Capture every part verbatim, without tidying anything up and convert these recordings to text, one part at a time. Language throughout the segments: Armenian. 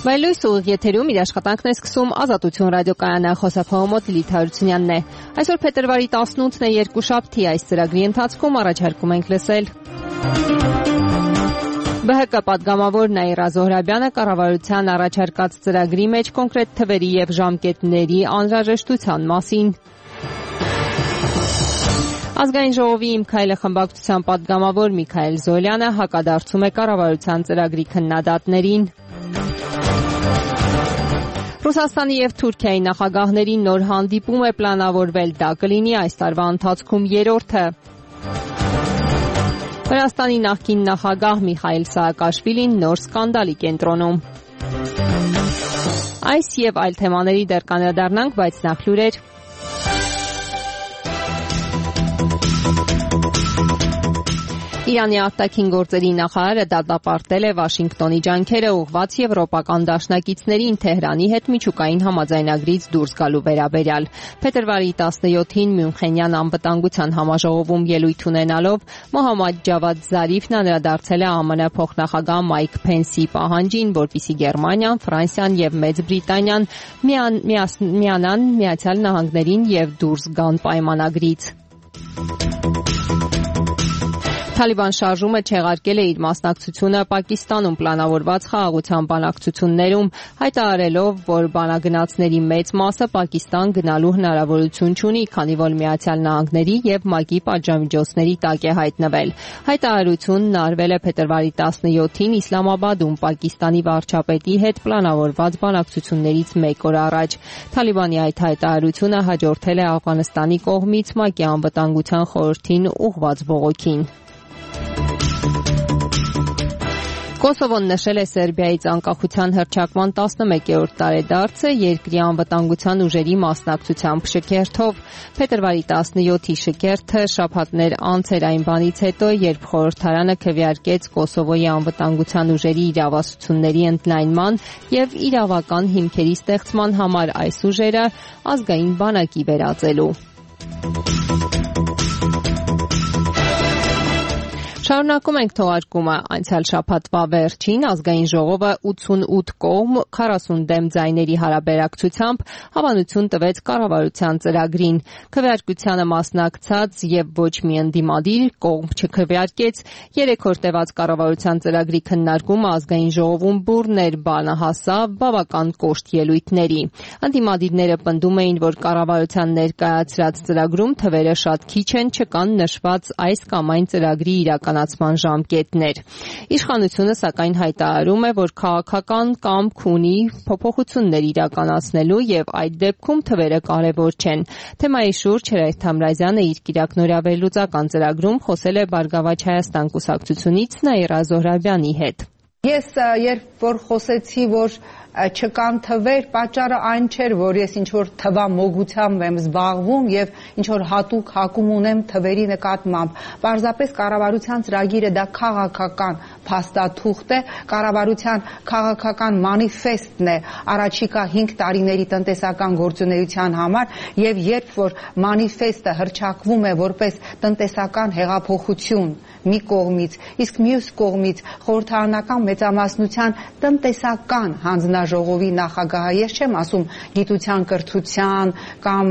Վայելույս ուղիղ եթերում իր աշխատանքն է սկսում Ազատություն ռադիոկայանը, խոսափողը մոտ Լիլիթ Հարությունյանն է։ Այսօր փետրվարի տասնութն է, երկուշաբթի, այս ծրագրի ընթացքում առաջարկում ենք լսել Բ Հ Կ պատգամավոր Նաիրա Զոհրաբյանը կառավարության առաջարկած ծրագրի մեջ կոնկրետ թվերի և ժամկետների անհրաժեշտության մասին։ Ազգային ժողովի Իմ քայլը խմբակցության պատգամավոր Միքայել Զոլյանը հակադարձում է կառավարության ծրագրի քննադատներին։ Ռուսաստանի և Թուրքիայի նախագահների նոր հանդիպում է պլանավորվել, դա կլինի այս տարվա ընթացքում երրորդը։ Վրաստանի նախկին նախագահ Միխայիլ Սաակաշվիլին նոր սկանդալի կենտրոնում։ Այս և այլ թեմաների դեռ կանդրադառնանք, բայց նախ լուրեր։ Իրանի արտաքին գործերի նախարարը դատապարտել է Վաշինգտոնի ջանքերը ուղղված եվրոպական դաշնակիցներին Թեհրանի հետ միջուկային համաձայնագրից դուրս գալու վերաբերյալ։ Փետրվարի տասնյոթին Մյունխենյան անվտանգության համաժողովում ելույթ ունենալով Մոհամմադ Ջավադ Զարիֆն անդրադարձել է Ամն փոխնախագահ Մայք Փենսի պահանջին, որպեսզի Գերմանիան, Ֆրանսիան և Մեծ Բրիտանիան միանան Միացյալ Նահանգներին և դուրս գան պայմանագրից։ Թալիբան շարժումը չեղարկել է իր մասնակցությունը Պակիստանում պլանավորված խաղաղության բանակցություններում, հայտարարելով, որ բանագնացների մեծ մասը Պակիստան գնալու հնարավորություն չունի, քանի որ Միացյալ Նահանգների և ՄԱԿ-ի պատժամիջոցների տակ է հայտնվել։ Հայտարարությունն արվել է փետրվարի տասնյոթին Իսլամաբադում Պակիստանի վարչապետի հետ պլանավորված բանակցություններից մեկ օր առաջ։ Թալիբանի այդ հայտարարությունը հաջորդել է Աֆղանստանի կողմից ՄԱԿ-ի անվտանգության խորհրդին ուղղված բողոքին։ Կոսովոն նշել է Սերբիայից անկախության հռչակման տասնմեկերորդ տարեդարձը երկրի անվտանգության ուժերի մասնակցությամբ շքերթով։ Փետրվարի տասնյոթի շքերթը շաբաթներ անց էր այն բանից հետո, երբ խորհրդարանը քվեարկեց Կոսովոյի անվտանգության ուժերի իրավասությունների ընդլայնման և իրավական հիմքերի ստեղծման համար այս ուժերը ազգային բանակի վերածելու։ Շարունակում ենք թողարկումը։ Անցյալ շաբաթվա վերջին Ազգային ժողովը ութսունութ կողմ քառասուն դեմ ձայների հարաբերակցությամբ հավանություն տվեց կառավարության ծրագրին։ Քվեարկությանը մասնակցած և ոչ մի ընդդիմադիր կողմ չքվեարկեց։ Երեք օր տևած կառավարության ծրագրի քննարկումը Ազգային ժողովում բուռն էր, բանը հասավ բավական կոշտ ելույթների։ Ընդդիմադիրները պնդում էին, որ կառավարության ներկայացրած ծրագրում թվերը շատ քիչ են, չկան նշված այս կամ այն ծրագրի իրականացման ժամկետներ։ Իշխանությունը սակայն հայտարարում է, որ քաղաքական կամք ունի փոփոխություններ իրականացնելու և այդ դեպքում թվերը կարևոր չեն։ Թեմայի շուրջ Հրայր Թամրազյանը իր կիրակնօրյա վերլուծական ծրագրում խոսել է Բարգավաճ Հայաստան կուսակցությունից Նաիրա Զոհրաբյանի հետ։ Ես երբ որ խոսեցի, որ չկան թվեր, պատճառը այն չէր, որ ես ինչ-որ թվամոգությամբ եմ զբաղվում և ինչ-որ հատուկ հակում ունեմ թվերի նկատմամբ։ Պարզապես կառավարության ծրագիրը դա քաղաքական փաստաթուղթ է, կառավարության քաղաքական մանիֆեստն է առաջիկա հինգ տարիների տնտեսական գործունեության համար, և երբ որ մանիֆեստը հռչակվում է որպես տնտեսական հեղափոխություն մի կողմից, իսկ մյուս կողմից խորհրդարանական մեծամասնության տնտեսական հանձնաժողովի նախագահը, ես չեմ ասում գիտության, կրթության կամ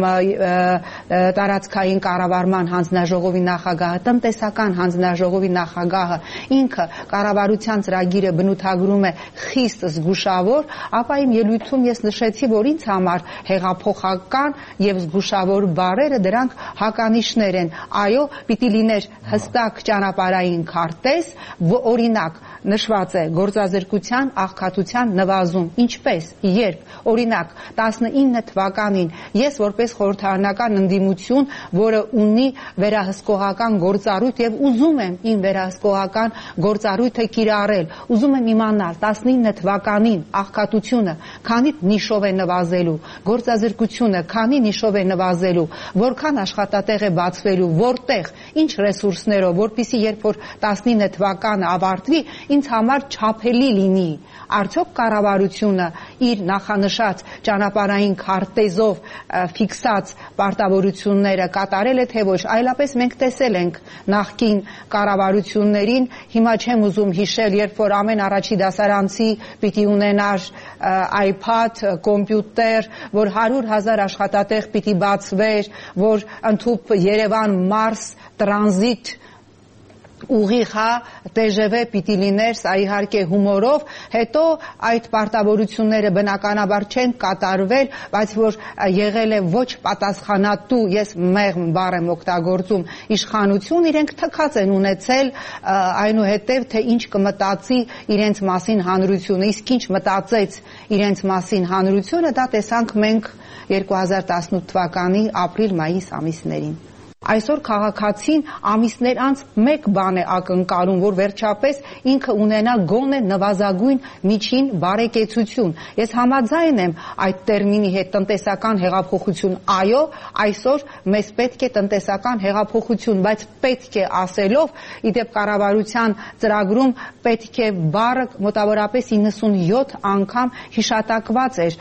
տարածքային կառավարման հանձնաժողովի նախագահը, տնտեսական հանձնաժողովի նախագահը ինքը կառավարության ծրագիրը բնութագրում է խիստ զգուշավոր, ապա իմ ելույթում ես նշեցի, որ ինձ համար հեղափոխական և զգուշավոր բառերը դրանք հականիշներ են։ Այո, պիտի լիներ հստակ ճանապարհային քարտեզ, օրինակ նշված է գործազրկության աղքատության նվազում։ Ինչպես, երբ, օրինակ, տասնինը թվականին ես որպես խորհրդարանական ընդդիմություն, որը ունի վերահսկողական գործառույթ և ուզում եմ իմ վերահսկողական գործառույթը կիրառել, ուզում եմ իմանալ տասնինը թվականին աղքատությունը քանի նիշով է նվազելու, գործազրկությունը քանի նիշով է նվազելու, որքան աշխատատեղ է բացվելու, որտեղ, ինչ ռեսուրսներով, որպեսզի երբ որ տասնինը թվականը ավարտվի, ինձ համար չափելի լինի։ Արդյոք կառավարությունը իր նախանշած ճանապարհային քարտեզով ֆիքսած պարտավորությունները կատարել է թե ոչ, այլապես մենք տեսել ենք նախկին կառավարություններին, հիմա չեմ ուզում ծրագրում հիշել, երբ որ ամեն առաջի դասարանցի պիտի ունենար iPad, կոմպյուտեր, որ հարյուր հազար աշխատատեղ պիտի բացվեր, որ ընդհուպ Երևան-Մարս տրանզիտ ուղիղ հա տեժևե պիտի լիներ, սա իհարկե հումորով, հետո այդ պարտավորությունները բնականաբար չեն կատարվել, բայց որ եղել է ոչ պատասխանատու, ես մեղմ բառ եմ օգտագործում, իշխանություն, իրենք թքած են ունեցել այնուհետև, թե ինչ կմտածի իրենց մասին հանրությունը, իսկ ինչ մտածեց իրենց մասին հանրությունը, դա տեսանք մենք երկու հազար տասնութ թվականի ապրիլ-մայիս ամիսներին։ Այսօր քաղաքացին ամիսներ անց մեկ բան է ակնկալում, որ վերջապես ինքը ունենա գոնե նվազագույն միջին բարեկեցություն։ Ես համաձայն եմ այդ տերմինի հետ տնտեսական հեղափոխություն, այո, այսօր մեզ պետք է տնտեսական հեղափոխություն, բայց պետք է ասելով, իդեպ կառավարության ծրագրում պետք է բառը մոտավորապես իննսունյոթ անգամ հիշատակված էր,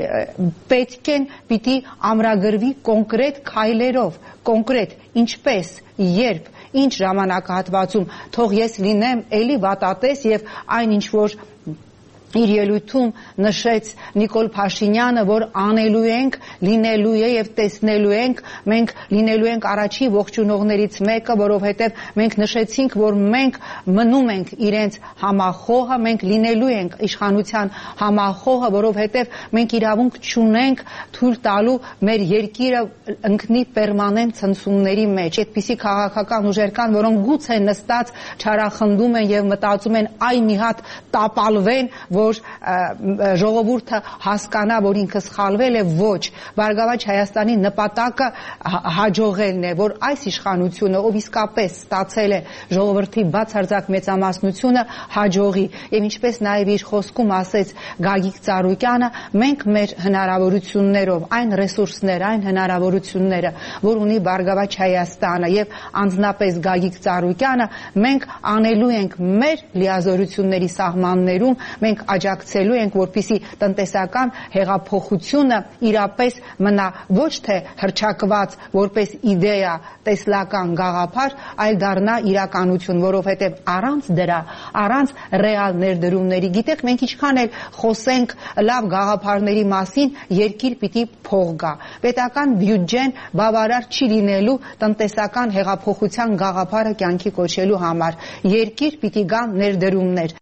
պետք են պիտի ամրագրվի կոնկրետ քայլերով, կոնկրետ ինչպես, երբ, ինչ ժամանակահատվածում, թող ես լինեմ էլի վատատես եւ այն ինչ որ իր ելույթում նշեց Նիկոլ Փաշինյանը, որ անելու ենք, լինելու է եւ տեսնելու ենք, մենք լինելու ենք առաջի ողջունողներից մեկը, որովհետեւ մենք նշեցինք, որ մենք մնում ենք իրենց համախոհը, մենք լինելու ենք իշխանության համախոհը, որովհետեւ մենք իրավունք չունենք թույլ տալու մեր երկիրը ընկնի պերմանենտ ցնցումների մեջ։ Այդպիսի քաղաքական ուժեր կան, որոնք գուցե նստած չարախնդում են եւ մտածում են այ մի հատ տապալվեն, որ ժողովուրդը հասկանա, որ ինքը սխալվել է, ոչ, Բարգավաճ Հայաստանի նպատակը հաջողելն է, որ այս իշխանությունը, ով իսկապես ստացել է ժողովրդի բացարձակ մեծամասնությունը, հաջողի, եւ ինչպես նաեւ իր խոսքում ասեց Գագիկ Ծառուկյանը, մենք մեր հնարավորություններով, այն ռեսուրսները, այն հնարավորությունները, որ ունի Բարգավաճ Հայաստանը եւ անձնապես Գագիկ Ծառուկյանը, մենք անելու ենք մեր լիազորությունների սահմաններում, մենք աջակցելու ենք, որպեսզի տնտեսական հեղափոխությունը իրապես մնա ոչ թե հռչակված որպես իդեա, տեսլական գաղափար, այլ դառնա իրականություն, որովհետև առանց դրա, առանց ռեալ ներդրումների, գիտեք, մենք ինչքան էլ խոսենք լավ գաղափարների մասին, երկիր պիտի փող գա։ Պետական բյուջեն բավարար չի լինելու տնտեսական հեղափոխության գաղափարը կյանքի կոչելու համար։ Երկիր պիտի գան ներդրումներ։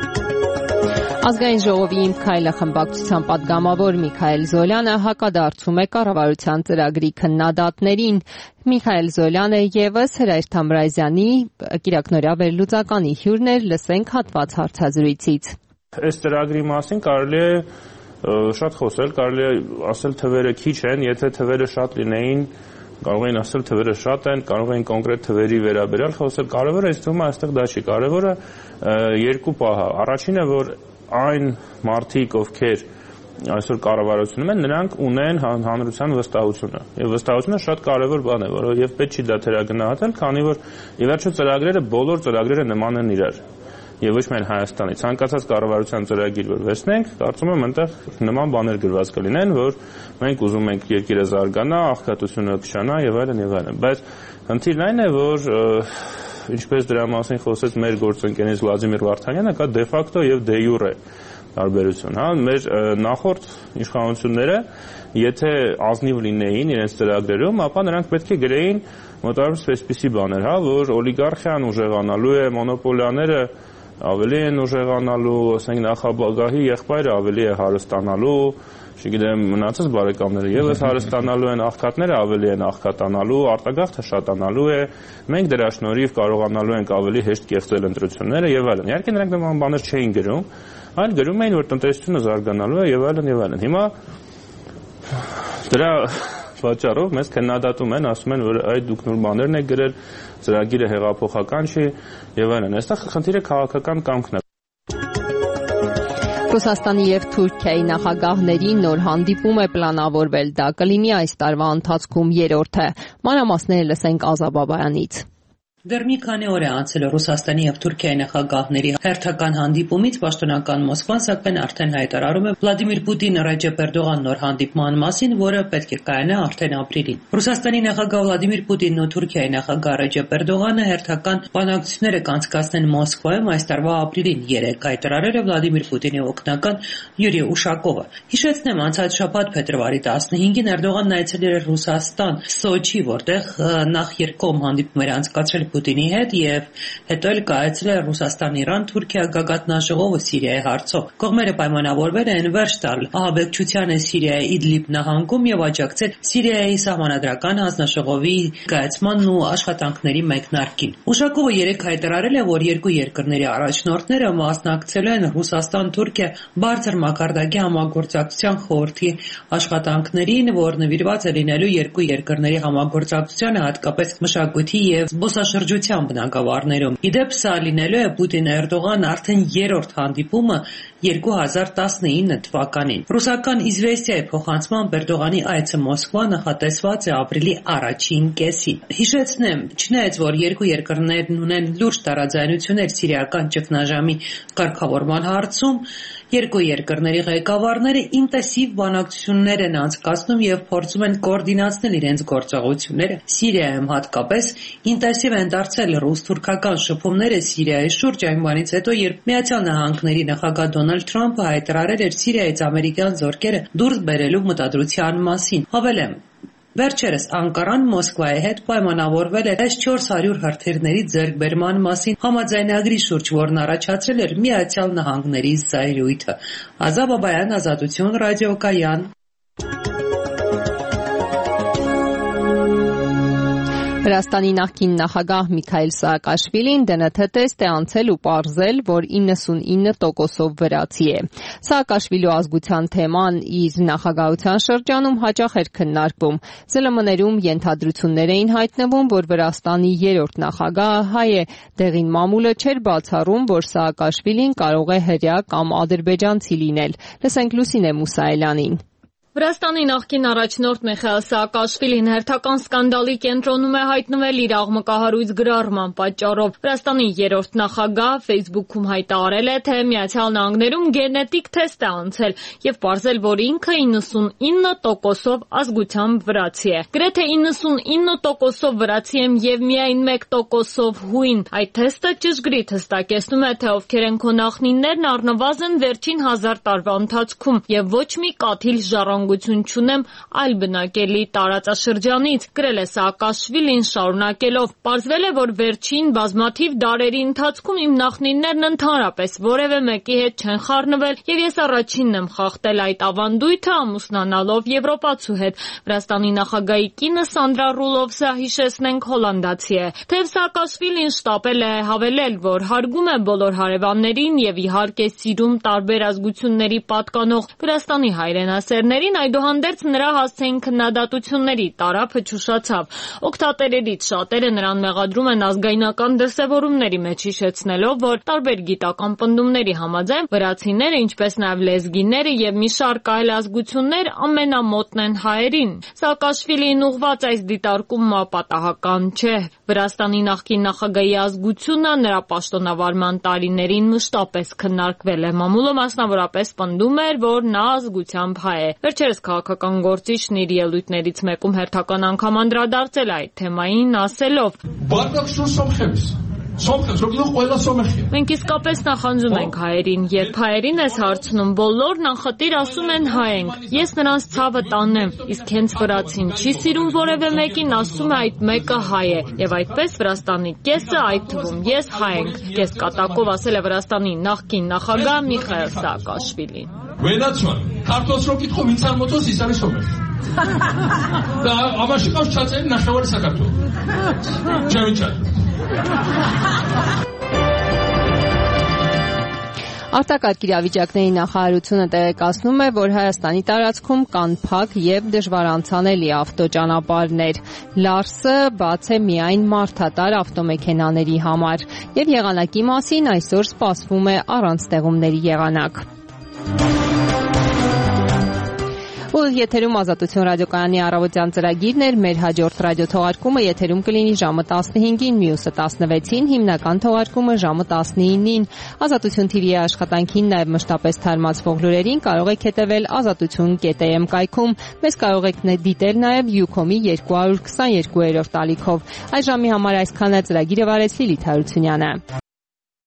Ազգային ժողովի «Իմ քայլը» խմբակցության պատգամավոր Միքայել Զոլյանը հակադարձում է կառավարության ծրագրի քննադատներին։ Միքայել Զոլյանը ևս Հրայր Թամրազյանի կիրակնօրյա վերլուծականի հյուրն էր, լսենք հատված հարցազրույցից։ Այս ծրագրի մասին կարելի է շատ խոսել, կարելի է ասել թվերը քիչ են, եթե թվերը շատ լինեին, կարող էին ասել թվերը շատ են, կարող էին կոնկրետ թվերի վերաբերյալ խոսել, կարևորը այս թվում է այստեղ դա չի, կարևորը երկու պահ է։ Առաջինը, որ այն մարդիկ, ովքեր այսօր կառավարությունում են, նրանք ունեն հանրության վստահությունը։ Եվ վստահությունը շատ կարևոր բան է, որովհետև պետք չի դա թերագնահատել, քանի որ ի վերջո ծրագրերը, բոլոր ծրագրերը նման են իրար։ Եվ ոչ միայն Հայաստանի, ցանկացած կառավարության ծրագիր որ վերցնենք, կարծում եմ այնտեղ նման բաներ գրված կլինեն, որ մենք ուզում ենք երկիրը զարգանա, աղքատությունը քչանա եւ այլն եւ այլն։ Բայց խնդիրն այն է, որ ինչպես դրա մասին խոսեց մեր գործընկերներից Վլադիմիր Վարդանյանը, կա դե ֆակտո եւ դե յուրե տարբերություն, հա, մեր նախորդ իշխանությունները, եթե ազնիվ լինեին իրենց ծրագրերում, ապա նրանք պետք է գրեին մոտավորապես այսպիսի բաներ, հա, որ օլիգարխիան ուժեղանալու է, մոնոպոլիաները ավելի են ուժեղանալու, ասենք նախագահի եղբայրը ավելի է հարստանալու, չգիտեմ, մնացած բարեկամները եւս հարստանալու են, աղքատները ավելի են աղքատանալու, արտագաղթը շատանալու է, մենք դրա շնորհիվ կարողանալու ենք ավելի հեշտ կեղծել ընտրությունները եւ այլն։ Իհարկե նրանք նման բաներ չէին գրում, այլ գրում էին, որ տնտեսությունը զարգանալու է եւ այլն եւ այլն։ Հիմա դրա պատճառով մեզ քննադատում են, ասում են, որ այդ դուք նոր բաներն եք գրել, ծրագիրը հեղափոխական չի եւ այլն։ Այստեղ խնդիրը քաղաքական կամքն է։ Ռուսաստանի եւ Թուրքիայի նախագահների նոր հանդիպում է պլանավորվել, դա կլինի այս տարվա ընթացքում երրորդը։ Մանրամասները լսենք Ազա Բաբայանից։ Դեռ մի քանի օր է անցել Ռուսաստանի եւ Թուրքիայի նախագահների հերթական հանդիպումից, պաշտոնական Մոսկվան սակայն արդեն հայտարարում է Վլադիմիր Պուտին-Ռեջեփ Էրդողան նոր հանդիպման մասին, որը պետք է կայանա արդեն ապրիլին։ Ռուսաստանի նախագահ Վլադիմիր Պուտինն ու Թուրքիայի նախագահ Ռեջեփ Էրդողանը հերթական բանակցություններ կանցկացնեն Մոսկվայում այս տարվա ապրիլին, երեկ հայտարարել է Վլադիմիր Պուտինի օգնական Յուրի Ուշակովը։ Հիշեցնեմ, անցած շաբաթ փետրվարի տասնհինգին Էրդողանն այցելել էր Ռուսաստան, Սոչի, որտեղ նախ երկկողմ հանդիպումներ անցկացրել Պուտինի հետ եւ հետո էլ կայացրել Ռուսաստան-Իրան-Թուրքիա գագաթնաժողովը Սիրիայի հարցով։ Կողմերը պայմանավորվել են վերջ տալ ահաբեկչությանը Սիրիայի Իդլիբ նահանգում եւ աջակցել Սիրիայի սահմանադրական հանձնաժողովի կայացմանն ու աշխատանքների մեկնարկին։ Ուշակովը երեկ հայտարարել է, որ երկու երկրների առաջնորդները մասնակցել են Ռուսաստան-Թուրքիա բարձր մակարդակի համագործակցության խորհրդի աշխատանքներին, որ նվիրված է լինելու երկու երկրների համագործակցությանը, հատկապես մշակույթի եւ զբոսաշրջության բնագավառներում։ Իդեպ սա լինելու է Պուտին-Էրդողան արդեն երրորդ հանդիպումը երկու հազար տասնինը թվականին։ Ռուսական Իզվեստիայի փոխանցմամբ Էրդողանի այցը Մոսկվա նախատեսված է ապրիլի առաջին կեսին։ Հիշեցնեմ, չնայած որ երկու երկրներն ունեն լուրջ տարաձայնություններ սիրիական ճգնաժամի կարգավորման հարցում, երկու երկրների ղեկավարները ինտենսիվ բանակցություններ են անցկացնում եւ փորձում են կոորդինացնել իրենց գործողությունները Սիրիայում, հատկապես ինտենսիվ են դարձել ռուս-թուրքական շփումները Սիրիայի շուրջ այն բանից հետո, երբ Միացյալ Նահանգների նախագահ Դոնալդ Թրամփը հայտարարել էր Սիրիայից ամերիկյան զորքերը դուրս բերելու մտադրության մասին։ Հավելեմ, վերջերս Անկարան Մոսկվայի հետ պայմանավորվել է էս չորս հարյուր հրթիռների ձեռքբերման մասին համաձայնագրի շուրջ, որն առաջացրել էր Միացյալ Նահանգների զայրույթը։ Ազա Բաբայան, Ազատություն, ռադիոկայան։ Վրաստանի նախկին նախագահ Միքայել Սաակաշվիլին դե են թի տեստ է անցել ու պարզել, որ իննսունինը տոկոսով վրացի է։ Սաակաշվիլու ազգության թեման իր նախագահության շրջանում հաճախ էր քննարկվում։ զել էմ էներում ենթադրություններ էին հայտնվում, որ Վրաստանի երրորդ նախագահը հայ է։ Դեղին մամուլը չէր բացառում, որ Սաակաշվիլին կարող է հրեա կամ ադրբեջանցի լինել։ Լսենք Լուսինե Մուսայելյանին։ Վրաստանի նախկին առաջնորդ Միխայել Սաակաշվիլին հերթական սկանդալի կենտրոնում է հայտնվել իր աղմկահարույց գրառման պատճառով։ Վրաստանի երրորդ նախագահը Facebook-ում հայտարարել է, թե Միացյալ Նահանգներում գենետիկ թեստ է անցել եւ պարզել, որ ինքը իննսունինը տոկոսով ազգությամբ վրացի է։ Գրեթե իննսունինը տոկոսով վրացի եմ եւ միայն մեկ տոկոսով հույն։ Այդ թեստը ճշգրիտ հստակեցնում է, թե ովքեր են քո նախնիներն առնվազն վերջին հազար տարվա ընթացքում եւ ոչ մի կաթիլ ժառանգություն չունեմ այլ բնակելի տարածաշրջանից, գրել է Սաակաշվիլին շարունակելով. Պարզվել է, որ վերջին բազմաթիվ դարերի ընթացքում իմ նախնիներն ընդհանրապես որևէ մեկի հետ չեն խառնվել եւ ես առաջինն եմ խախտել այդ ավանդույթը ամուսնանալով եվրոպացու հետ։ Վրաստանի նախագահի կինը Սանդրա Ռուլովսը, հիշեցնենք, հոլանդացի է։ Թեև Սաակաշվիլին շտապել է հավելել, որ հարգում է բոլոր հարևաններին եւ իհարկե սիրում տարբեր ազգությունների պատկանող Վրաստանի հայրենասերներին, այդուհանդերձ նրա հասցեին քննադատությունների տարափը չուշացավ։ Օգտատերերից շատերը նրան մեղադրում են ազգայնական դրսևորումների մեջ, հիշեցնելով, որ տարբեր գիտական պնդումների համաձայն վրացիները, ինչպես նաև լեզգիները եւ մի շարք այլ ազգություններ ամենամոտն են հայերին։ Սաակաշվիլին ուղղված այս դիտարկումը պատահական չէ։ Վրաստանի նախկին նախագահի ազգությունը նրա պաշտոնավարման տարիներին մշտապես քննարկվել է։ Մամուլը մասնավորապես պնդում էր, որ նա ազգությամբ հայ է։ Վերջերս քաղաքական գործիչն իր ելույթներից մեկում հերթական անգամ անդրադարձել այդ թեմային, ասելով. Մենք իսկապես նախանձում ենք հայերին, երբ հայերին ես հարցնում, բոլորն անխտիր ասում են հայ ենք, ես նրանց ցավը տանեմ, իսկ հենց վրացին չի սիրում որևէ մեկին, ասում է այդ մեկը հայ է, եւ այդպես Վրաստանի կեսը, այդ թվում ես, հայ ենք, կես կատակով ասել է Վրաստանի նախկին նախագահ Միխայել Սաակաշվիլին։ Վերացման, քարտոզրոկիտ խոմ ինձ արմոծոս իսարի սոմեր։ Դա ամաշիկավ չացել նախավարի սակարտով։ Չավիչար։ Արտակարգ իրավիճակների նախարարությունը տեղեկացնում է, որ Հայաստանի տարածքում կան փակ եւ դժվար անցանելի ավտոճանապարհներ։ Լարսը բաց է միայն մարդատար ավտոմեքենաների համար եւ եղանակի մասին այսօր սպասվում է առանց տեղումների եղանակ։ Ու եթերում Ազատություն ռադիոկայանի առավոտյան ծրագիրն էր, մեր հաջորդ ռադիոթողարկումը եթերում կլինի ժամը տասնհինգին, մյուսը տասնվեցին, հիմնական թողարկումը ժամը տասնինին։ Ազատություն թիվի աշխատանքին, նաև մշտապես թարմացվող լուրերին կարող եք հետևել ազատություն կետ am կայքում։ Մեզ կարող եք դիտել նաև Ucom-ի երկու հարյուր քսաներկուերորդ ալիքով։ Այս ժամի համար այսքանը, ծրագիրը վարեց Լիլիթ Հարությունյանը։